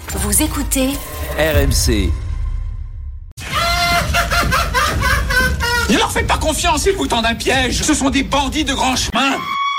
Vous écoutez RMC. Ne leur faites pas confiance, ils vous tendent un piège. Ce sont des bandits de grand chemin.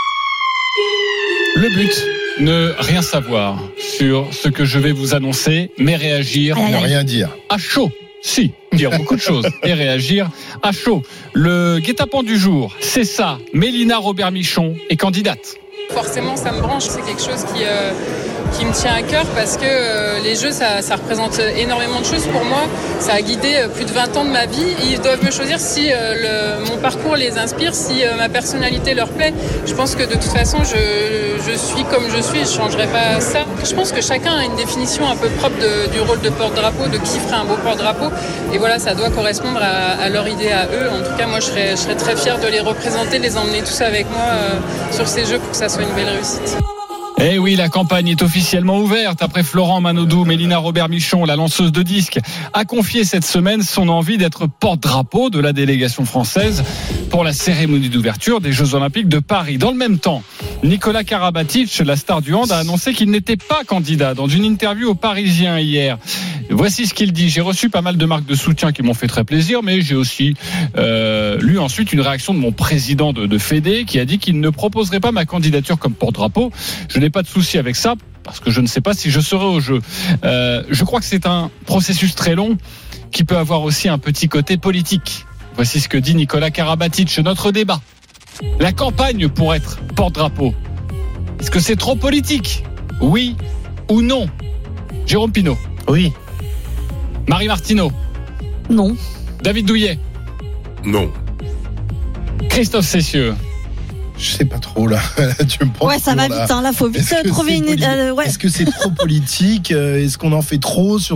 Le but, ne rien savoir sur ce que je vais vous annoncer, mais réagir Ne rien dire. à chaud. Si, dire beaucoup de choses et réagir à chaud. Le guet-apens du jour, c'est ça. Mélina Robert-Michon est candidate. Forcément, ça me branche. C'est quelque chose qui me tient à cœur parce que les jeux, ça représente énormément de choses pour moi. Ça a guidé plus de 20 ans de ma vie. Ils doivent me choisir si mon parcours les inspire, si ma personnalité leur plaît. Je pense que de toute façon, je suis comme je suis. Je ne changerai pas ça. Je pense que chacun a une définition un peu propre du rôle de porte-drapeau, de qui ferait un beau porte-drapeau. Et voilà, ça doit correspondre à leur idée à eux. En tout cas, moi, je serais très fière de les représenter, de les emmener tous avec moi sur ces jeux pour que ça soit une belle réussite. Eh oui, la campagne est officiellement ouverte. Après Florent Manodou, Mélina Robert-Michon, la lanceuse de disques, a confié cette semaine son envie d'être porte-drapeau de la délégation française pour la cérémonie d'ouverture des Jeux Olympiques de Paris. Dans le même temps, Nicolas Karabatic, la star du hand, a annoncé qu'il n'était pas candidat dans une interview aux Parisiens hier. Voici ce qu'il dit. J'ai reçu pas mal de marques de soutien qui m'ont fait très plaisir, mais j'ai aussi lu ensuite une réaction de mon président de Fédé qui a dit qu'il ne proposerait pas ma candidature comme porte-drapeau. Je n'ai pas de souci avec ça parce que je ne sais pas si je serai au jeu. Je crois que c'est un processus très long qui peut avoir aussi un petit côté politique. Voici ce que dit Nicolas Karabatic. Notre débat. La campagne pour être porte-drapeau. Est-ce que c'est trop politique ? Oui ou non ? Jérôme Pinault. Oui. Marie Martineau. Non. David Douillet. Non. Christophe Cessieux. Je sais pas trop là. Tu me prends. Ouais, ça va vite. Là, faut vite trouver une. Ouais. Est-ce que c'est trop politique ? Est-ce qu'on en fait trop sur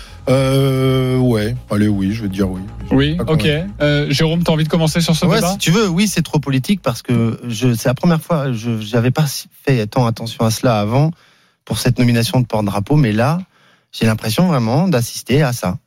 ouais. Allez, oui, je vais te dire oui. Oui, ok. Jérôme, t'as envie de commencer sur ce débat ? Si tu veux, oui, c'est trop politique parce que c'est la première fois. J'avais pas fait tant attention à cela avant pour cette nomination de porte-drapeau, mais là, j'ai l'impression vraiment d'assister à ça,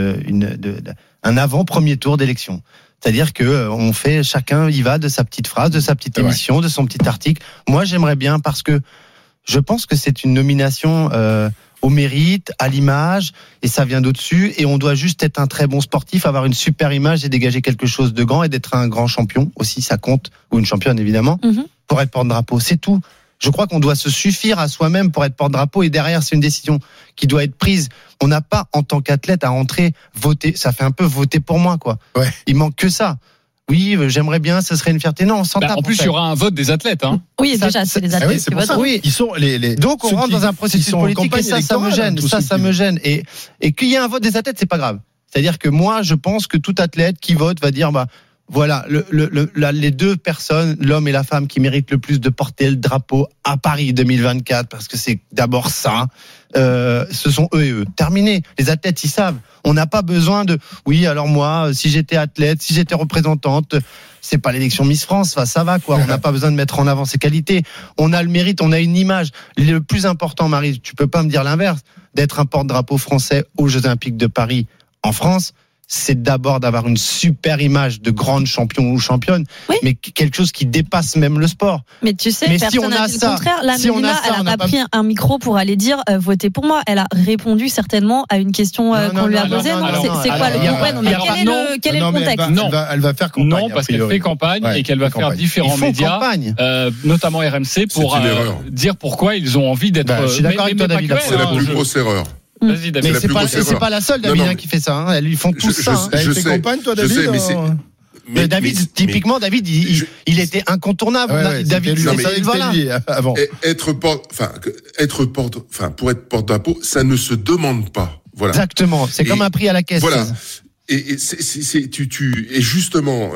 un avant-premier tour d'élection. C'est-à-dire que on fait, chacun y va de sa petite phrase, de sa petite émission, de son petit article. Moi, j'aimerais bien parce que je pense que c'est une nomination au mérite, à l'image, et ça vient d'au-dessus. Et on doit juste être un très bon sportif, avoir une super image et dégager quelque chose de grand et d'être un grand champion aussi, ça compte, ou une championne évidemment, pour être porte-drapeau. C'est tout. Je crois qu'on doit se suffire à soi-même pour être porte-drapeau et derrière, c'est une décision qui doit être prise. On n'a pas, en tant qu'athlète, à rentrer, voter. Ça fait un peu voter pour moi, quoi. Ouais. Il manque que ça. Oui, j'aimerais bien, ce serait une fierté. Non, on s'en tape. En plus, il y aura un vote des athlètes, hein. Oui, déjà, c'est les athlètes qui votent. Oui, ils sont les. Donc, on rentre dans un processus politique et ça me gêne. Ça me gêne. Et qu'il y ait un vote des athlètes, c'est pas grave. C'est-à-dire que moi, je pense que tout athlète qui vote va dire, voilà, les deux personnes, l'homme et la femme qui méritent le plus de porter le drapeau à Paris 2024, parce que c'est d'abord ça, ce sont eux et eux. Terminé. Les athlètes, ils savent. On n'a pas besoin de, oui, alors moi, si j'étais athlète, si j'étais représentante, c'est pas l'élection Miss France, ça va, quoi. On n'a pas besoin de mettre en avant ses qualités. On a le mérite, on a une image. Le plus important, Marie, tu peux pas me dire l'inverse, d'être un porte-drapeau français aux Jeux Olympiques de Paris en France, c'est d'abord d'avoir une super image de grande champion ou championne, mais quelque chose qui dépasse même le sport. Mais tu sais, mais personne n'a dit le contraire. La Mélina, elle n'a pas pris un micro pour aller dire votez pour moi. Elle a répondu certainement à une question qu'on lui a posée. C'est quoi le problème ? Mais quel est le contexte ? Non, elle va faire campagne. Non, parce qu'elle fait campagne et qu'elle va faire différents médias, notamment RMC, pour dire pourquoi ils ont envie d'être. Je suis d'accord avec toi, David. C'est la plus grosse erreur. Vas-y, David. Mais c'est pas la seule, David, qui fait ça. Hein. Elles lui font tous ça. Elle fait campagne, toi, David. Mais David, typiquement, David, il était incontournable. David, avant. Pour être porte-drapeau, ça ne se demande pas. Voilà. Exactement. C'est comme un prix à la caisse. Voilà. Et et justement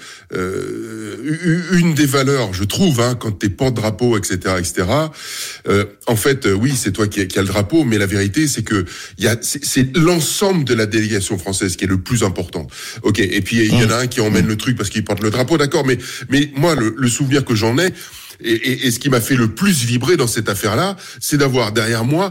une des valeurs, je trouve, quand t'es porte-drapeau, etc. En fait, oui, c'est toi qui a le drapeau, mais la vérité, c'est que c'est l'ensemble de la délégation française qui est le plus important. Ok. Et puis il y en a un qui emmène le truc parce qu'il porte le drapeau, d'accord. Mais moi, le souvenir que j'en ai et ce qui m'a fait le plus vibrer dans cette affaire-là, c'est d'avoir derrière moi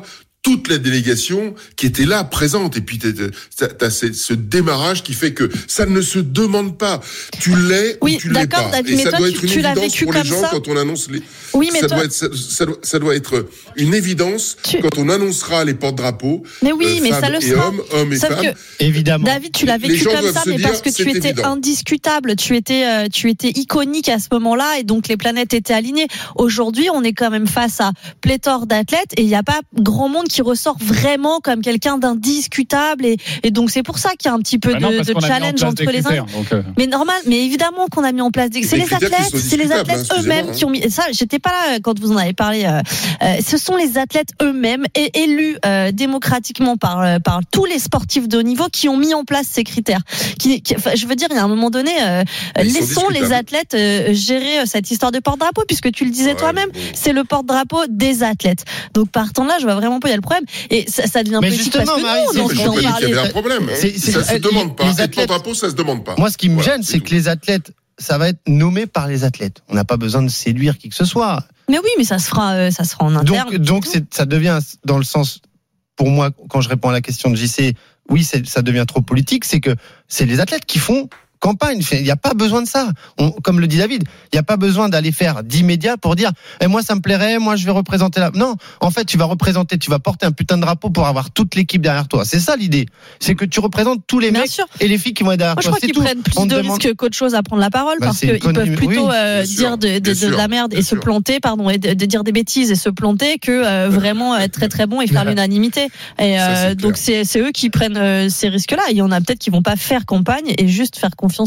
toute la délégation qui était là, présente. Et puis, t'as ce démarrage qui fait que ça ne se demande pas. Tu l'es ou tu l'es pas. David, et ça toi, doit être une évidence pour les gens ça. quand on annonce les... Oui, mais ça doit être une évidence quand on annoncera les porte-drapeaux. Mais oui, mais ça le sera. Hommes et femmes. Évidemment. David, tu l'as vécu comme ça, mais parce que tu étais indiscutable. Tu étais iconique à ce moment-là et donc les planètes étaient alignées. Aujourd'hui, on est quand même face à pléthore d'athlètes et il n'y a pas grand monde qui ressort vraiment comme quelqu'un d'indiscutable et donc c'est pour ça qu'il y a un petit peu de challenge entre les uns. Mais normal, mais évidemment qu'on a mis en place c'est les athlètes eux-mêmes qui ont mis ça. J'étais pas là quand vous en avez parlé. Ce sont les athlètes eux-mêmes élus démocratiquement par tous les sportifs de haut niveau qui ont mis en place ces critères. Je veux dire, il y a un moment donné, laissons les athlètes gérer cette histoire de porte-drapeau puisque tu le disais toi-même, c'est le porte-drapeau des athlètes. Donc partant de là, je vois vraiment pas il y a le problème et ça devient politique parce que Marie, il y avait un problème. Ça se demande pas. Les porte-drapeaux, ça se demande pas. Moi, ce qui me gêne, c'est que les athlètes, ça va être nommé par les athlètes. On n'a pas besoin de séduire qui que ce soit. Mais oui, mais ça se fera en interne. Donc ça devient dans le sens, pour moi, quand je réponds à la question de JC, oui, ça devient trop politique. C'est que c'est les athlètes qui font campagne. Il n'y a pas besoin de ça. Comme le dit David, il n'y a pas besoin d'aller faire 10 médias pour dire moi ça me plairait, moi je vais représenter là. Non, en fait tu vas porter un putain de drapeau pour avoir toute l'équipe derrière toi. C'est ça l'idée. C'est que tu représentes tous les mecs et les filles qui vont être derrière toi. Je crois qu'ils prennent plus de risques qu'autre chose à prendre la parole parce qu'ils peuvent plutôt dire de la merde et se planter, et de dire des bêtises et se planter que vraiment être très très bon et faire l'unanimité. Et donc c'est eux qui prennent ces risques-là. Il y en a peut-être qui vont pas faire campagne et juste faire confiance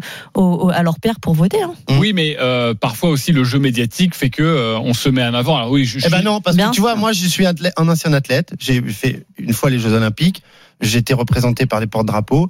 à leur père pour voter. Oui, mais parfois aussi le jeu médiatique fait que on se met en avant. Alors oui, non, parce que tu vois, moi je suis un ancien athlète. J'ai fait une fois les Jeux Olympiques. J'étais représenté par les porte-drapeaux.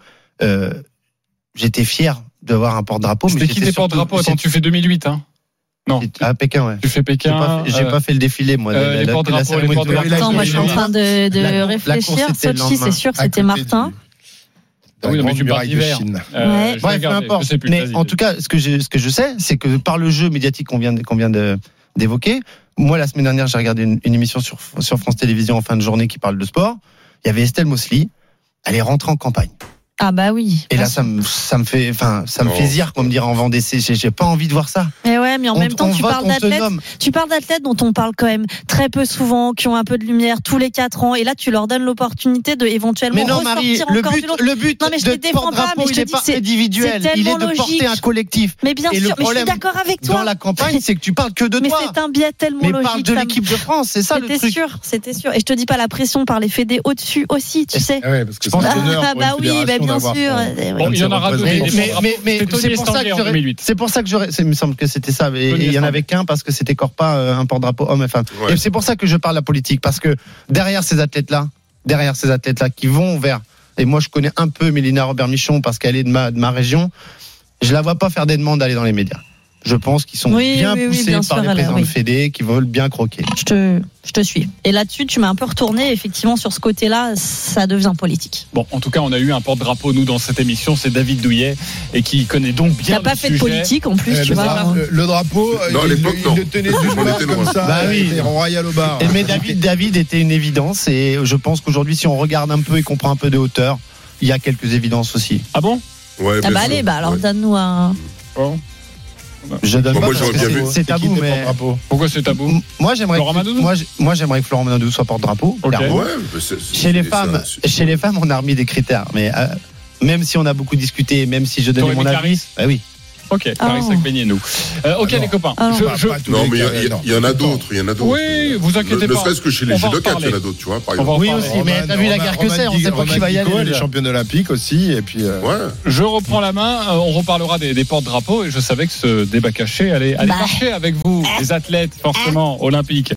J'étais fier d'avoir un porte-drapeau. C'était qui tes porte-drapeaux? Attends, tu fais 2008, hein? Non. À Pékin, ouais. Tu fais Pékin. J'ai pas fait le défilé, moi. Les porte-drapeaux. Attends, moi je suis en train de réfléchir. Sochi, c'est sûr, c'était Martin. Oui, mais tu parles d'hiver. Bref, peu importe. Mais en tout cas, ce que je sais, c'est que par le jeu médiatique qu'on vient d'évoquer, moi la semaine dernière, j'ai regardé une émission sur France Télévisions en fin de journée qui parle de sport. Il y avait Estelle Mosley. Elle est rentrée en campagne. Ah bah oui. Et là, ça me fait zire, comme dire en Vendée. J'ai pas envie de voir ça. Mais ouais, mais en même temps, tu parles d'athlètes dont on parle quand même très peu souvent, qui ont un peu de lumière tous les 4 ans, et là, tu leur donnes l'opportunité de éventuellement ressortir encore du lot. Le but de porte-drapeau, il n'est pas individuel, il est de porter un collectif. Mais bien sûr, mais je suis d'accord avec toi. Dans la campagne, c'est que tu parles que de toi. Mais c'est un biais tellement logique. Mais parle de l'équipe de France, c'est ça le truc. C'était sûr. Et je te dis pas la pression par les fédés au-dessus aussi, tu sais. Ouais, parce que c'est un honneur pour une fédération d'avoir. Bon, il y en aura d'autres. Mais c'est pour ça que il me semble que c'était ça. Et il y en avait qu'un parce que c'était Corpa, un porte-drapeau homme et femme. Ouais. Et c'est pour ça que je parle de la politique, parce que derrière ces athlètes-là qui vont vers, et moi je connais un peu Mélina Robert-Michon parce qu'elle est de ma région, je la vois pas faire des demandes d'aller dans les médias. Je pense qu'ils sont bien poussés par les présidents de fédé, qui veulent bien croquer. Je te suis. Et là-dessus, tu m'as un peu retourné. Effectivement, sur ce côté-là, ça devient politique. Bon, en tout cas, on a eu un porte-drapeau, nous, dans cette émission. C'est David Douillet, et qui connaît donc bien le sujet. Il n'a pas fait de politique, en plus, tu vois. Le drapeau, il le tenait d'une main comme ça. Bah oui. Royal au bar. Mais David était une évidence. Et je pense qu'aujourd'hui, si on regarde un peu et qu'on prend un peu de hauteur, il y a quelques évidences aussi. Ah bon? Ouais. Ah bah allez, alors donne-nous un... Bon. Je donne pas parce que c'est tabou, mais pourquoi c'est tabou? Moi j'aimerais que Florent Manodou soit porte-drapeau. Okay. Ouais, chez les femmes, on a remis des critères, mais même si on a beaucoup discuté, même si je donnais mon avis, bah oui. Ok, Clarisse Agbenienou. Ok, les copains. Non, mais il y en a d'autres. Oui, vous inquiétez pas. Ne serait-ce que chez les judokas, il y en a d'autres, tu vois, par exemple. Oui, aussi, mais t'as vu la guerre que c'est, on sait pas qui va y aller. Les championnes olympiques aussi, et puis. Je reprends la main, on reparlera des porte-drapeaux, et je savais que ce débat caché allait marcher avec vous, les athlètes, forcément, olympiques.